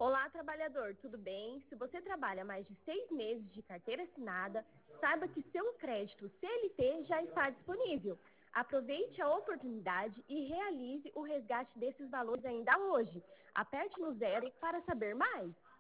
Olá, trabalhador, tudo bem? Se você trabalha mais de 6 meses de carteira assinada, saiba que seu crédito CLT já está disponível. Aproveite a oportunidade e realize o resgate desses valores ainda hoje. Aperte no zero para saber mais.